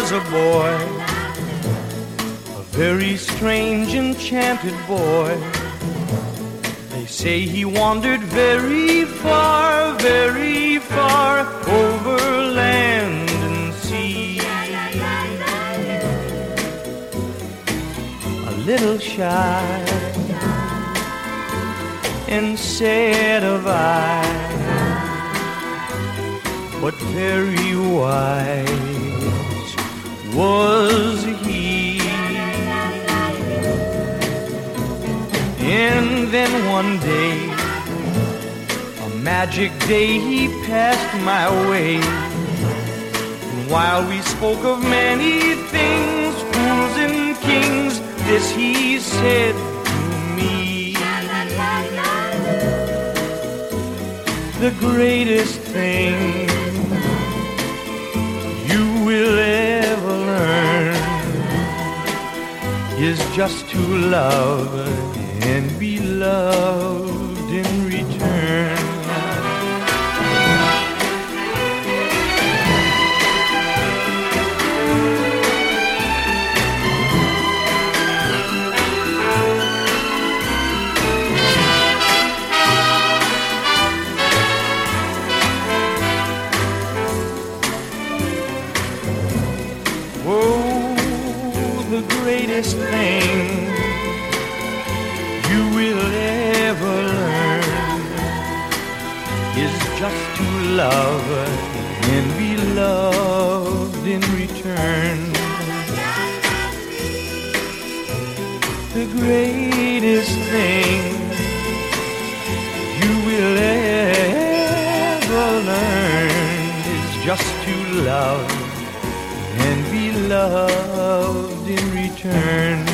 was a boy, a very strange, enchanted boy. They say he wandered very far over land and sea. A little shy and sad of eye, but very wise was he. And then one day, a magic day, he passed my way. And while we spoke of many things, fools and kings, this he said to me: the greatest thing you will ever learn is just to love and be loved in return. Oh, the greatest thing you will ever learn is just to love and be loved in return. The greatest thing you will ever learn is just to love and be loved in return.